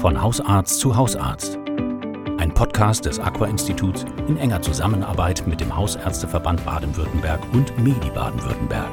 Von Hausarzt zu Hausarzt. Ein Podcast des Aqua-Instituts in enger Zusammenarbeit mit dem Hausärzteverband Baden-Württemberg und MEDI Baden-Württemberg.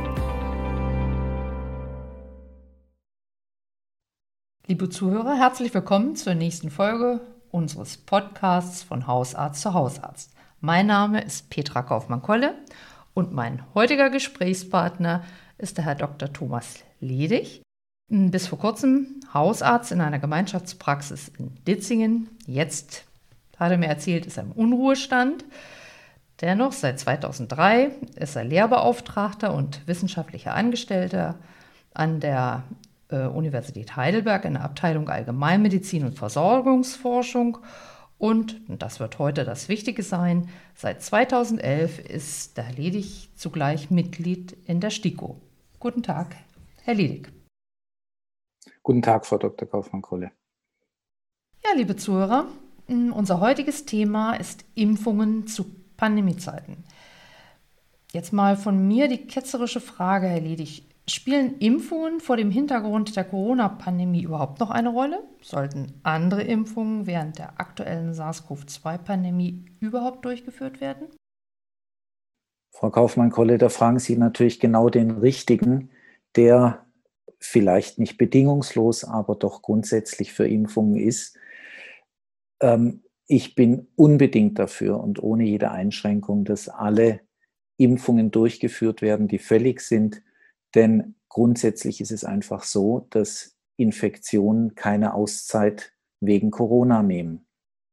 Liebe Zuhörer, herzlich willkommen zur nächsten Folge unseres Podcasts von Hausarzt zu Hausarzt. Mein Name ist Petra Kaufmann-Kolle und mein heutiger Gesprächspartner ist der Herr Dr. Thomas Ledig. Bis vor kurzem Hausarzt in einer Gemeinschaftspraxis in Ditzingen. Jetzt, hat er mir erzählt, ist er im Unruhestand. Dennoch, seit 2003 ist er Lehrbeauftragter und wissenschaftlicher Angestellter an der Universität Heidelberg in der Abteilung Allgemeinmedizin und Versorgungsforschung. Und das wird heute das Wichtige sein, seit 2011 ist der Herr Ledig zugleich Mitglied in der STIKO. Guten Tag, Herr Ledig. Guten Tag, Frau Dr. Kaufmann-Kolle. Ja, liebe Zuhörer, unser heutiges Thema ist Impfungen zu Pandemiezeiten. Jetzt mal von mir die ketzerische Frage, Herr Ledig. Spielen Impfungen vor dem Hintergrund der Corona-Pandemie überhaupt noch eine Rolle? Sollten andere Impfungen während der aktuellen SARS-CoV-2-Pandemie überhaupt durchgeführt werden? Frau Kaufmann-Kolle, da fragen Sie natürlich genau den Richtigen, der vielleicht nicht bedingungslos, aber doch grundsätzlich für Impfungen ist. Ich bin unbedingt dafür und ohne jede Einschränkung, dass alle Impfungen durchgeführt werden, die fällig sind. Denn grundsätzlich ist es einfach so, dass Infektionen keine Auszeit wegen Corona nehmen.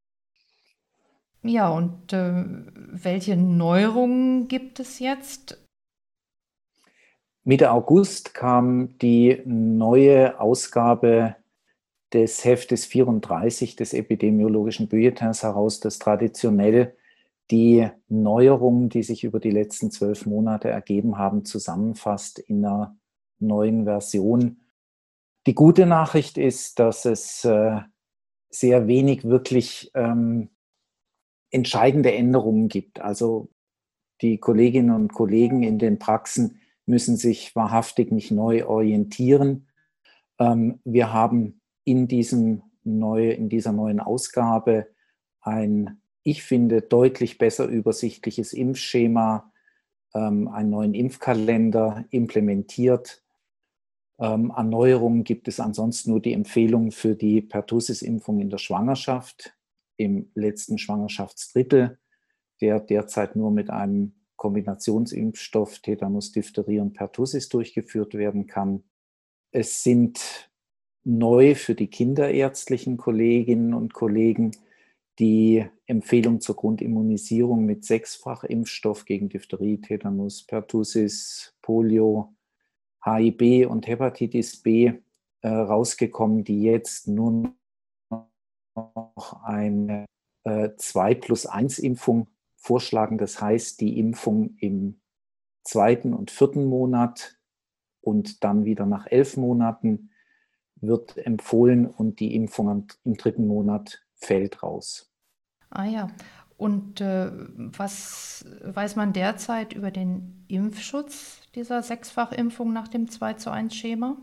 Ja, und welche Neuerungen gibt es jetzt? Mitte August kam die neue Ausgabe des Heftes 34 des epidemiologischen Bulletins heraus, das traditionell die Neuerungen, die sich über die letzten 12 Monate ergeben haben, zusammenfasst in einer neuen Version. Die gute Nachricht ist, dass es sehr wenig wirklich entscheidende Änderungen gibt. Also die Kolleginnen und Kollegen in den Praxen müssen sich wahrhaftig nicht neu orientieren. Wir haben in dieser neuen Ausgabe ein, ich finde, deutlich besser übersichtliches Impfschema, einen neuen Impfkalender implementiert. An Neuerungen gibt es ansonsten nur die Empfehlung für die Pertussis-Impfung in der Schwangerschaft, im letzten Schwangerschaftsdrittel, der derzeit nur mit einem Kombinationsimpfstoff Tetanus, Diphtherie und Pertussis durchgeführt werden kann. Es sind neu für die kinderärztlichen Kolleginnen und Kollegen die Empfehlung zur Grundimmunisierung mit 6-fach Impfstoff gegen Diphtherie, Tetanus, Pertussis, Polio, HIB und Hepatitis B rausgekommen, die jetzt nur noch eine 2+1 Impfung vorschlagen. Das heißt, die Impfung im 2. und 4. Monat und dann wieder nach 11 Monaten wird empfohlen und die Impfung im 3. Monat fällt raus. Ah ja, und was weiß man derzeit über den Impfschutz dieser 6-fach-Impfung nach dem 2:1-Schema?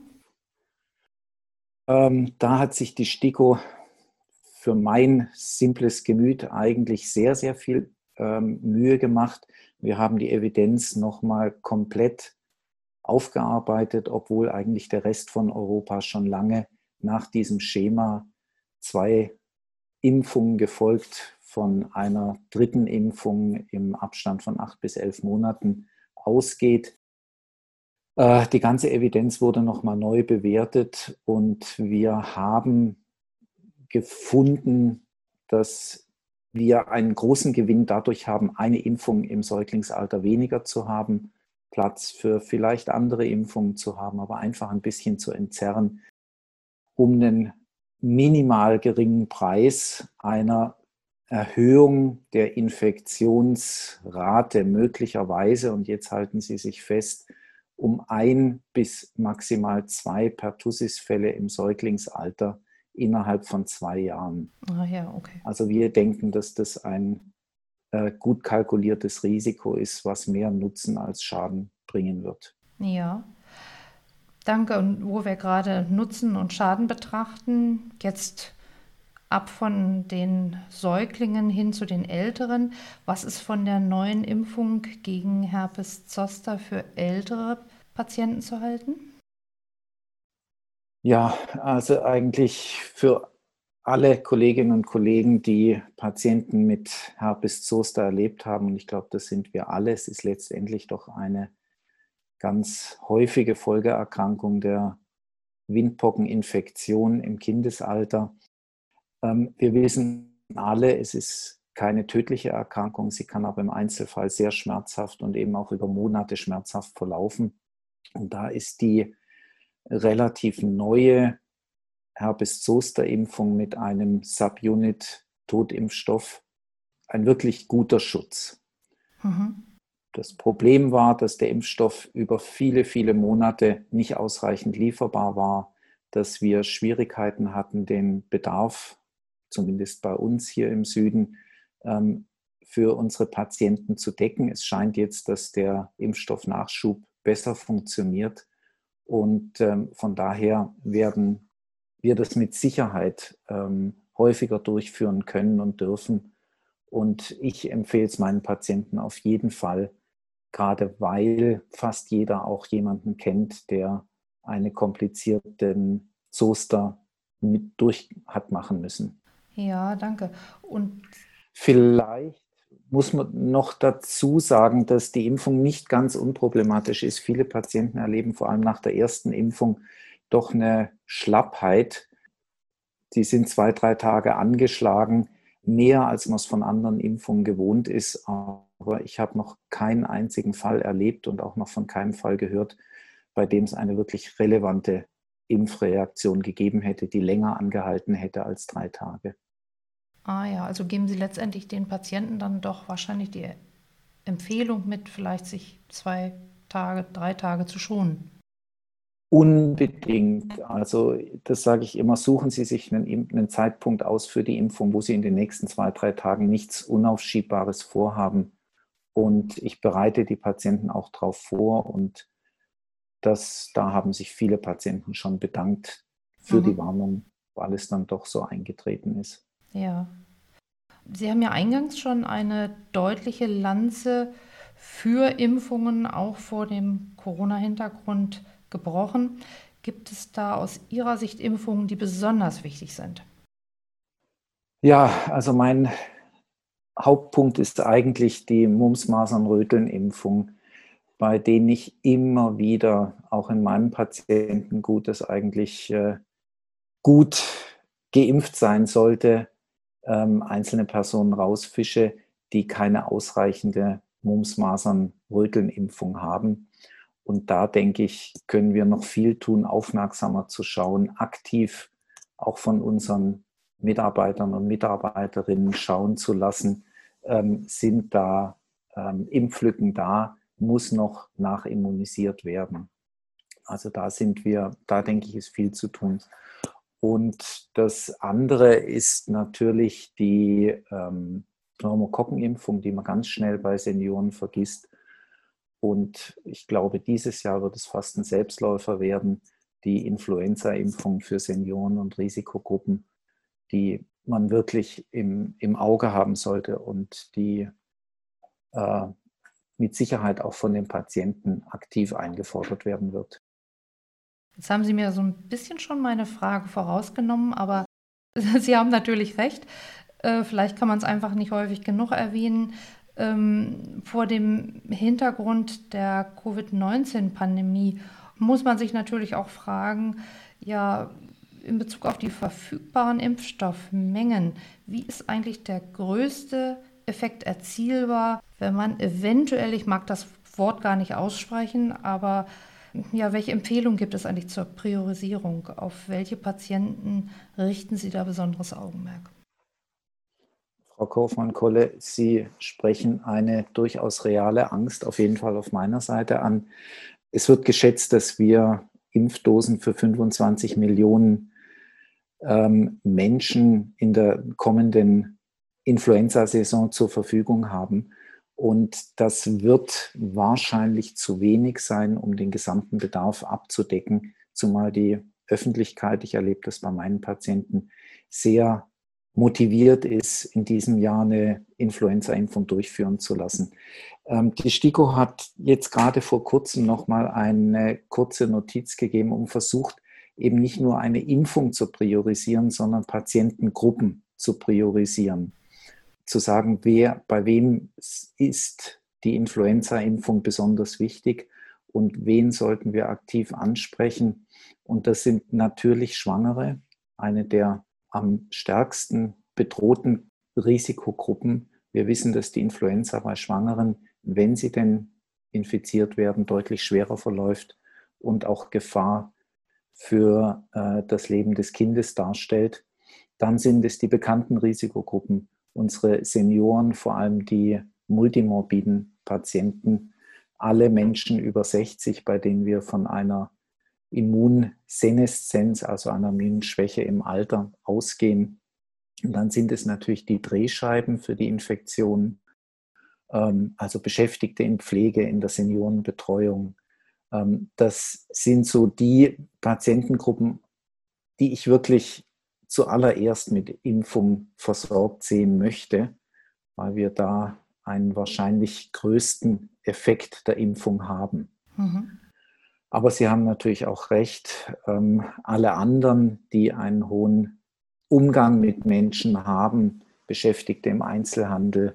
Da hat sich die STIKO für mein simples Gemüt eigentlich sehr, sehr viel Mühe gemacht. Wir haben die Evidenz nochmal komplett aufgearbeitet, obwohl eigentlich der Rest von Europa schon lange nach diesem Schema 2 Impfungen gefolgt von einer 3. Impfung im Abstand von 8 bis 11 Monaten ausgeht. Die ganze Evidenz wurde nochmal neu bewertet und wir haben gefunden, dass wir einen großen Gewinn dadurch haben, eine Impfung im Säuglingsalter weniger zu haben, Platz für vielleicht andere Impfungen zu haben, aber einfach ein bisschen zu entzerren, um einen minimal geringen Preis einer Erhöhung der Infektionsrate möglicherweise, und jetzt halten Sie sich fest, um 1 bis maximal 2 Pertussis-Fälle im Säuglingsalter innerhalb von 2 Jahren. Ah ja, okay. Also wir denken, dass das ein gut kalkuliertes Risiko ist, was mehr Nutzen als Schaden bringen wird. Ja. Danke. Und wo wir gerade Nutzen und Schaden betrachten, jetzt ab von den Säuglingen hin zu den Älteren. Was ist von der neuen Impfung gegen Herpes Zoster für ältere Patienten zu halten? Ja, also eigentlich für alle Kolleginnen und Kollegen, die Patienten mit Herpes Zoster erlebt haben, und ich glaube, das sind wir alle, es ist letztendlich doch eine ganz häufige Folgeerkrankung der Windpockeninfektion im Kindesalter. Wir wissen alle, es ist keine tödliche Erkrankung, sie kann aber im Einzelfall sehr schmerzhaft und eben auch über Monate schmerzhaft verlaufen. Und da ist die relativ neue Herpes-Zoster-Impfung mit einem Subunit-Totimpfstoff ein wirklich guter Schutz. Mhm. Das Problem war, dass der Impfstoff über viele, viele Monate nicht ausreichend lieferbar war, dass wir Schwierigkeiten hatten, den Bedarf, zumindest bei uns hier im Süden, für unsere Patienten zu decken. Es scheint jetzt, dass der Impfstoffnachschub besser funktioniert und von daher werden wir das mit Sicherheit häufiger durchführen können und dürfen. Und ich empfehle es meinen Patienten auf jeden Fall, gerade weil fast jeder auch jemanden kennt, der einen komplizierten Zoster mit durch hat machen müssen. Ja, danke. Und Vielleicht muss man noch dazu sagen, dass die Impfung nicht ganz unproblematisch ist. Viele Patienten erleben vor allem nach der ersten Impfung doch eine Schlappheit. Die sind 2, 3 Tage angeschlagen, mehr als man es von anderen Impfungen gewohnt ist. Aber ich habe noch keinen einzigen Fall erlebt und auch noch von keinem Fall gehört, bei dem es eine wirklich relevante Impfreaktion gegeben hätte, die länger angehalten hätte als 3 Tage. ja, also geben Sie letztendlich den Patienten dann doch wahrscheinlich die Empfehlung mit, vielleicht sich 2 Tage, 3 Tage zu schonen. Unbedingt. Also das sage ich immer, suchen Sie sich einen Zeitpunkt aus für die Impfung, wo Sie in den nächsten 2, 3 Tagen nichts Unaufschiebbares vorhaben. Und ich bereite die Patienten auch darauf vor und da haben sich viele Patienten schon bedankt für die Mhm. Warnung, weil es dann doch so eingetreten ist. Ja. Sie haben ja eingangs schon eine deutliche Lanze für Impfungen auch vor dem Corona-Hintergrund gebrochen. Gibt es da aus Ihrer Sicht Impfungen, die besonders wichtig sind? Ja, also mein Hauptpunkt ist eigentlich die Mumps-Masern-Röteln-Impfung, bei denen ich immer wieder, auch in meinem Patientengut, das eigentlich gut geimpft sein sollte, einzelne Personen rausfische, die keine ausreichende Mumps-Masern-Röteln-Impfung haben. Und da denke ich, können wir noch viel tun, aufmerksamer zu schauen, aktiv auch von unseren Mitarbeitern und Mitarbeiterinnen schauen zu lassen, sind da Impflücken da, muss noch nachimmunisiert werden. Also da denke ich, ist viel zu tun. Und das andere ist natürlich die Pneumokokkenimpfung, die man ganz schnell bei Senioren vergisst. Und ich glaube, dieses Jahr wird es fast ein Selbstläufer werden, die Influenza-Impfung für Senioren und Risikogruppen, die man wirklich im Auge haben sollte und die mit Sicherheit auch von den Patienten aktiv eingefordert werden wird. Jetzt haben Sie mir so ein bisschen schon meine Frage vorausgenommen, aber Sie haben natürlich recht. Vielleicht kann man es einfach nicht häufig genug erwähnen. Vor dem Hintergrund der Covid-19-Pandemie muss man sich natürlich auch fragen, ja, in Bezug auf die verfügbaren Impfstoffmengen, wie ist eigentlich der größte Effekt erzielbar, wenn man eventuell, ich mag das Wort gar nicht aussprechen, aber ja, welche Empfehlungen gibt es eigentlich zur Priorisierung? Auf welche Patienten richten Sie da besonderes Augenmerk? Frau Kaufmann-Kolle, Sie sprechen eine durchaus reale Angst, auf jeden Fall auf meiner Seite an. Es wird geschätzt, dass wir Impfdosen für 25 Millionen Menschen in der kommenden Influenza-Saison zur Verfügung haben. Und das wird wahrscheinlich zu wenig sein, um den gesamten Bedarf abzudecken, zumal die Öffentlichkeit, ich erlebe das bei meinen Patienten, sehr motiviert ist, in diesem Jahr eine Influenza-Impfung durchführen zu lassen. Die STIKO hat jetzt gerade vor kurzem nochmal eine kurze Notiz gegeben und versucht, eben nicht nur eine Impfung zu priorisieren, sondern Patientengruppen zu priorisieren. Zu sagen, bei wem ist die Influenza-Impfung besonders wichtig und wen sollten wir aktiv ansprechen. Und das sind natürlich Schwangere, eine der am stärksten bedrohten Risikogruppen. Wir wissen, dass die Influenza bei Schwangeren, wenn sie denn infiziert werden, deutlich schwerer verläuft und auch Gefahr für das Leben des Kindes darstellt. Dann sind es die bekannten Risikogruppen, unsere Senioren, vor allem die multimorbiden Patienten, alle Menschen über 60, bei denen wir von einer Immunseneszenz, also einer Immunschwäche im Alter ausgehen. Und dann sind es natürlich die Drehscheiben für die Infektion, also Beschäftigte in Pflege, in der Seniorenbetreuung. Das sind so die Patientengruppen, die ich wirklich zuallererst mit Impfung versorgt sehen möchte, weil wir da einen wahrscheinlich größten Effekt der Impfung haben. Mhm. Aber Sie haben natürlich auch recht, alle anderen, die einen hohen Umgang mit Menschen haben, Beschäftigte im Einzelhandel,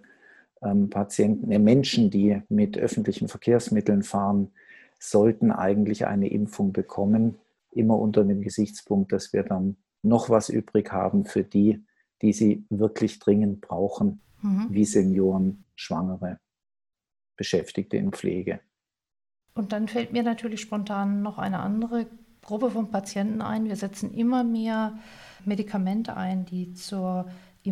Menschen, die mit öffentlichen Verkehrsmitteln fahren, sollten eigentlich eine Impfung bekommen, immer unter dem Gesichtspunkt, dass wir dann noch was übrig haben für die sie wirklich dringend brauchen, wie Senioren, Schwangere, Beschäftigte in Pflege. Und dann fällt mir natürlich spontan noch eine andere Gruppe von Patienten ein. Wir setzen immer mehr Medikamente ein, die zur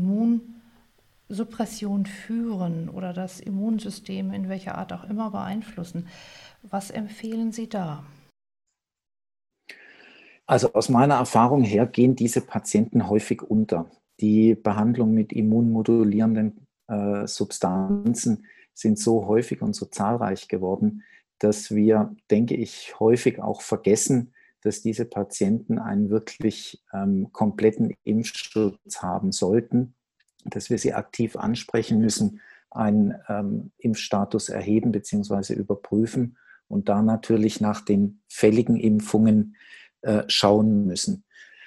Immunsuppression führen oder das Immunsystem in welcher Art auch immer beeinflussen. Was empfehlen Sie da? Also aus meiner Erfahrung her gehen diese Patienten häufig unter. Die Behandlung mit immunmodulierenden Substanzen sind so häufig und so zahlreich geworden, dass wir, denke ich, häufig auch vergessen, dass diese Patienten einen wirklich kompletten Impfschutz haben sollten, dass wir sie aktiv ansprechen müssen, einen Impfstatus erheben bzw. überprüfen und da natürlich nach den fälligen Impfungen schauen müssen.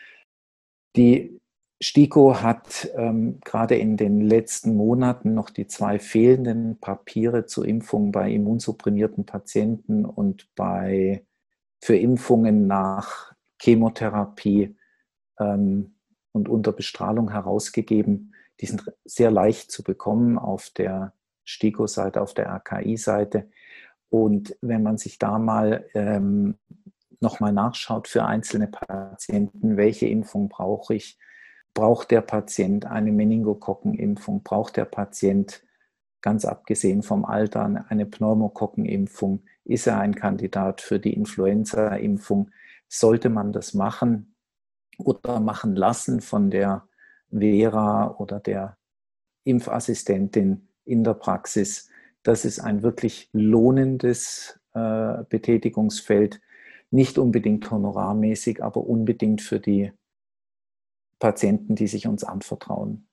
Die STIKO hat gerade in den letzten Monaten noch die 2 fehlenden Papiere zur Impfung bei immunsupprimierten Patienten und für Impfungen nach Chemotherapie und unter Bestrahlung herausgegeben. Die sind sehr leicht zu bekommen auf der STIKO-Seite, auf der RKI-Seite. Und wenn man sich da mal nochmal nachschaut für einzelne Patienten, welche Impfung brauche ich? Braucht der Patient eine Meningokokkenimpfung? Braucht der Patient, ganz abgesehen vom Alter, eine Pneumokokkenimpfung? Ist er ein Kandidat für die Influenza-Impfung? Sollte man das machen oder machen lassen von der Vera oder der Impfassistentin in der Praxis? Das ist ein wirklich lohnendes Betätigungsfeld, nicht unbedingt honorarmäßig, aber unbedingt für die Patienten, die sich uns anvertrauen.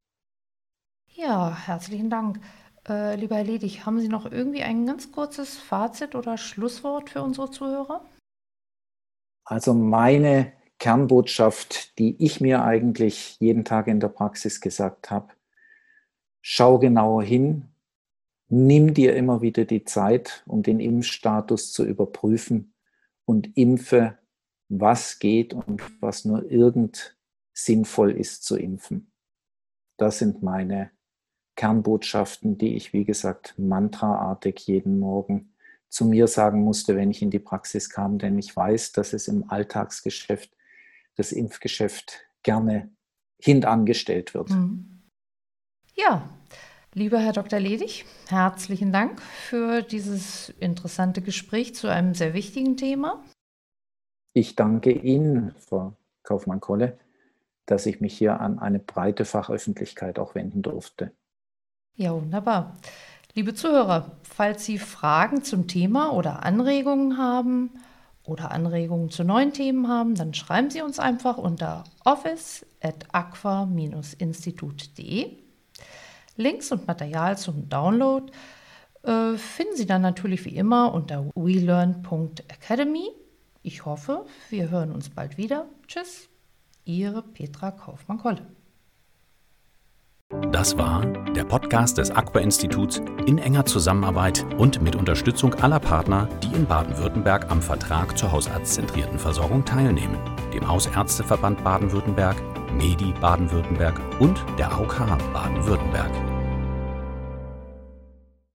Ja, herzlichen Dank. Lieber Herr Ledig, haben Sie noch irgendwie ein ganz kurzes Fazit oder Schlusswort für unsere Zuhörer? Also meine Kernbotschaft, die ich mir eigentlich jeden Tag in der Praxis gesagt habe: Schau genauer hin, nimm dir immer wieder die Zeit, um den Impfstatus zu überprüfen und impfe, was geht und was nur irgend sinnvoll ist zu impfen. Das sind meine Kernbotschaften, die ich, wie gesagt, mantraartig jeden Morgen zu mir sagen musste, wenn ich in die Praxis kam, denn ich weiß, dass es im Alltagsgeschäft, das Impfgeschäft, gerne hintangestellt wird. Ja, lieber Herr Dr. Ledig, herzlichen Dank für dieses interessante Gespräch zu einem sehr wichtigen Thema. Ich danke Ihnen, Frau Kaufmann-Kolle, dass ich mich hier an eine breite Fachöffentlichkeit auch wenden durfte. Ja, wunderbar. Liebe Zuhörer, falls Sie Fragen zum Thema oder Anregungen haben oder Anregungen zu neuen Themen haben, dann schreiben Sie uns einfach unter office@aqua-institut.de. Links und Material zum Download finden Sie dann natürlich wie immer unter welearn.academy. Ich hoffe, wir hören uns bald wieder. Tschüss, Ihre Petra Kaufmann-Kolle. Das war der Podcast des Aqua-Instituts in enger Zusammenarbeit und mit Unterstützung aller Partner, die in Baden-Württemberg am Vertrag zur hausarztzentrierten Versorgung teilnehmen, dem Hausärzteverband Baden-Württemberg, MEDI Baden-Württemberg und der AOK Baden-Württemberg.